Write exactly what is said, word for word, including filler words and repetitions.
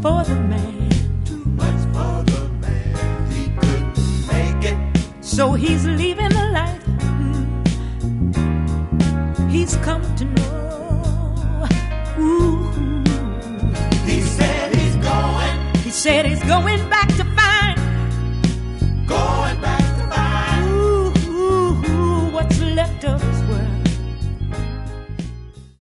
for the man. Too much for the man. He couldn't make it. So he's leaving the life he's come to know. Ooh. He said he's going. He said he's going back.